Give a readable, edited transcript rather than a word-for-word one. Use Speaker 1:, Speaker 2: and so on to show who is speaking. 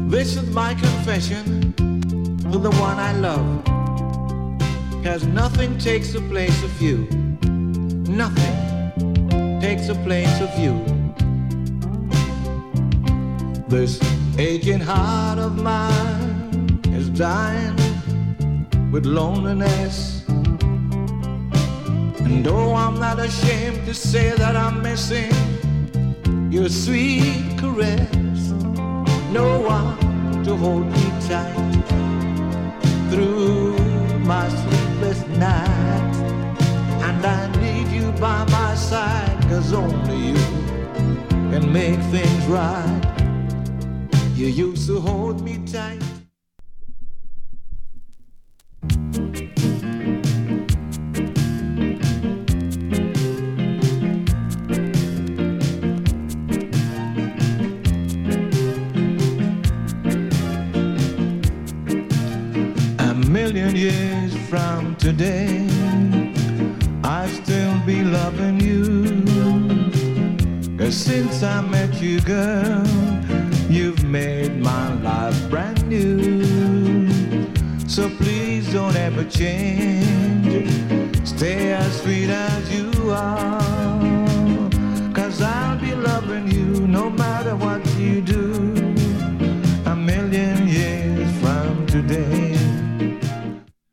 Speaker 1: This is my confession to the one I love. 'Cause nothing takes the place of you. Nothing takes the place of you. This aching heart of mine is dying with loneliness. And though I'm not ashamed to say that I'm missing your sweet caress, no one to hold me tight through my sleepless night. And I need you by my side, 'cause only you can make things right. You used to hold me tight. A million years from today, I'll still be loving you. 'Cause since I met you, girl, you've made my life brand new. So please don't ever change. Stay as sweet as you are.